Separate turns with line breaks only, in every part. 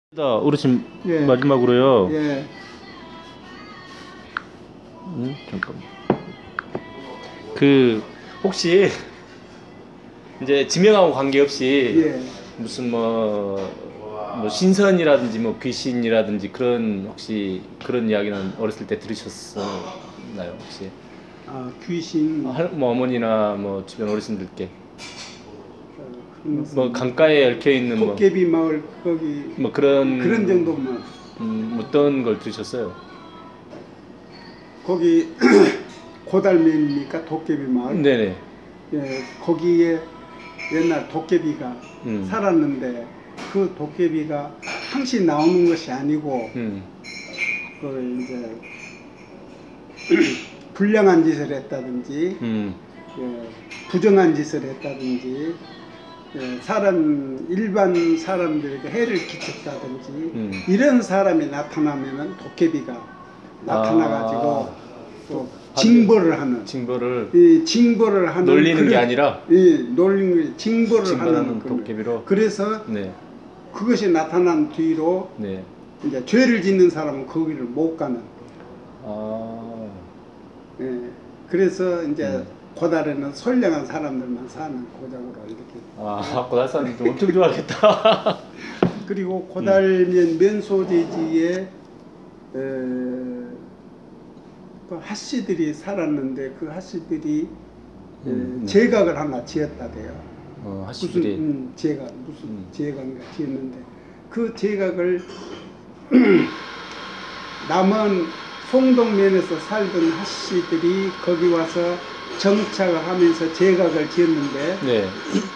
어르신
예.
마지막으로요.
예.
잠깐만. 그 혹시 이제 지명하고 관계없이
예.
무슨 뭐 신선이라든지 뭐 귀신이라든지 그런 혹시 그런 이야기는 어렸을 때 들으셨나요 혹시?
아, 귀신.
뭐 어머니나 뭐 주변 어르신들께
그런
뭐 강가에 얽혀 있는
도깨비 마을 거기
뭐 그런
정도만.
어떤 걸 들으셨어요?
거기 고달매입니까? 도깨비 마을.
네네.
예. 거기에 옛날 도깨비가 살았는데 그 도깨비가 항시 나오는 것이 아니고 그 이제 불량한 짓을 했다든지 예, 부정한 짓을 했다든지 예, 일반 사람들에게 해를 끼쳤다든지 이런 사람이 나타나면은 도깨비가 나타나가지고 또 징벌을 하는 징벌을 하는
놀리는 게 아니라
놀리는 징벌을 하는
도깨비로.
그래서
네.
그것이 나타난 뒤로
네.
이제 죄를 짓는 사람은 거기를 못 가는. 예, 그래서 이제 고달에는 선량한 사람들만 사는 고장으로 이렇게.
고달 사람들 엄청 좋아하겠다.
그리고 고달면 면소재지에 그 핫씨들이 살았는데 그 핫씨들이 제각을 하나 지었다대요.
핫씨들이
무슨 제각인가 지었는데 그 제각을 남한 송동면에서 살던 핫씨들이 거기 와서 정착을 하면서 제각을 지었는데
네.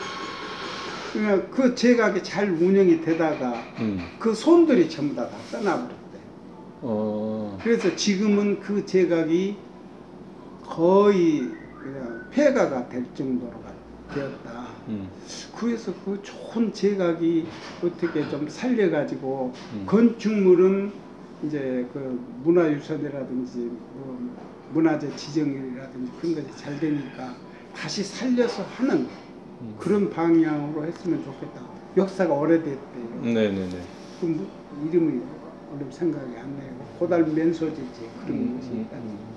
그 제각이 잘 운영이 되다가 그 손들이 전부 다 떠나버렸대. 그래서 지금은 그 제각이 거의 그냥 폐가가 될 정도로 되었다. 그래서 그 좋은 제각이 어떻게 좀 살려가지고 건축물은 이제 그 문화유산이라든지 뭐 문화재 지정이라든지 그런 것이 잘 되니까 다시 살려서 하는 그런 방향으로 했으면 좋겠다. 역사가 오래됐대요.
네네네.
그 이름이 얼른 생각이 안 나요. 고달 면소지지 그런 것이 있다.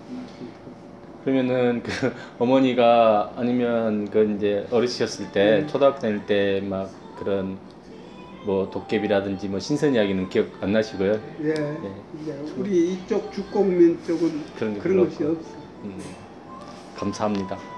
그러면은 그 어머니가 아니면 그 이제 어르신이었을 때 초등학교 다닐 때 막 그런 뭐 도깨비라든지 뭐 신선 이야기는 기억 안 나시고요?
예. 이제 우리 이쪽 죽곡면 쪽은 그런 것이 없어.
감사합니다.